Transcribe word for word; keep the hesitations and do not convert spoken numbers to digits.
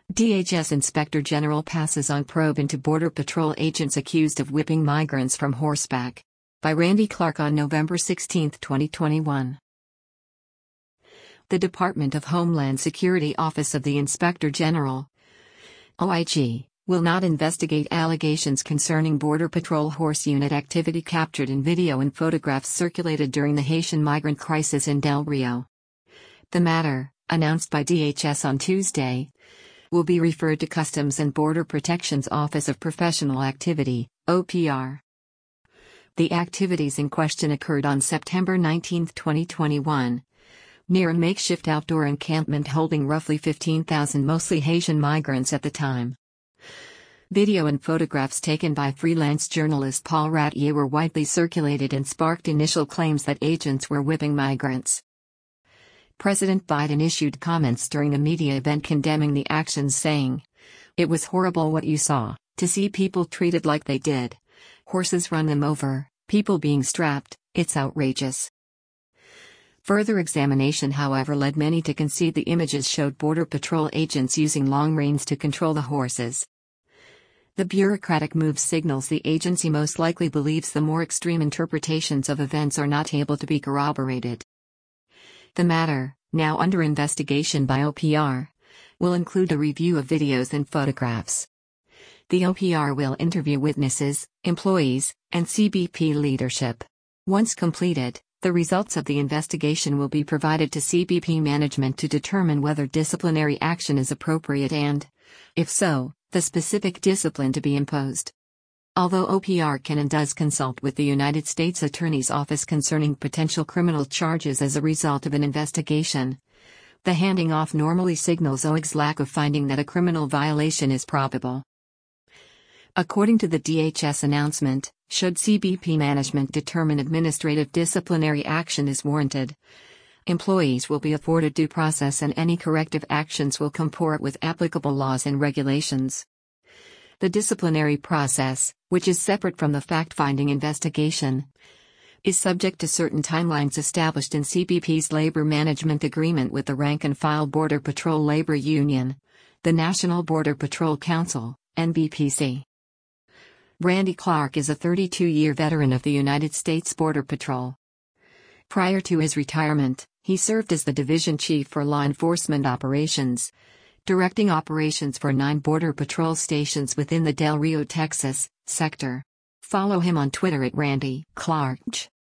D H S Inspector General passes on probe into Border Patrol agents accused of whipping migrants from horseback. By Randy Clark on November sixteenth, twenty twenty-one. The Department of Homeland Security Office of the Inspector General, O I G, will not investigate allegations concerning Border Patrol horse unit activity captured in video and photographs circulated during the Haitian migrant crisis in Del Rio. The matter, announced by D H S on Tuesday, will be referred to Customs and Border Protection's Office of Professional Activity, O P R. The activities in question occurred on September nineteenth, twenty twenty-one, near a makeshift outdoor encampment holding roughly fifteen thousand mostly Haitian migrants at the time. Video and photographs taken by freelance journalist Paul Ratier were widely circulated and sparked initial claims that agents were whipping migrants. President Biden issued comments during a media event condemning the actions, saying, "It was horrible what you saw, to see people treated like they did. Horses run them over, people being strapped, it's outrageous." Further examination, however, led many to concede the images showed Border Patrol agents using long reins to control the horses. The bureaucratic move signals the agency most likely believes the more extreme interpretations of events are not able to be corroborated. The matter, now under investigation by O P R, will include a review of videos and photographs. The O P R will interview witnesses, employees, and C B P leadership. Once completed, the results of the investigation will be provided to C B P management to determine whether disciplinary action is appropriate and, if so, the specific discipline to be imposed. Although O P R can and does consult with the United States Attorney's Office concerning potential criminal charges as a result of an investigation, the handing off normally signals O I G's lack of finding that a criminal violation is probable. According to the D H S announcement, should C B P management determine administrative disciplinary action is warranted, employees will be afforded due process and any corrective actions will comport with applicable laws and regulations. The disciplinary process, which is separate from the fact-finding investigation, is subject to certain timelines established in C B P's labor management agreement with the rank-and-file Border Patrol Labor Union, the National Border Patrol Council, N B P C. Randy Clark is a thirty-two-year veteran of the United States Border Patrol. Prior to his retirement, he served as the Division Chief for Law Enforcement Operations, directing operations for nine Border Patrol stations within the Del Rio, Texas, sector. Follow him on Twitter at Randy Clark.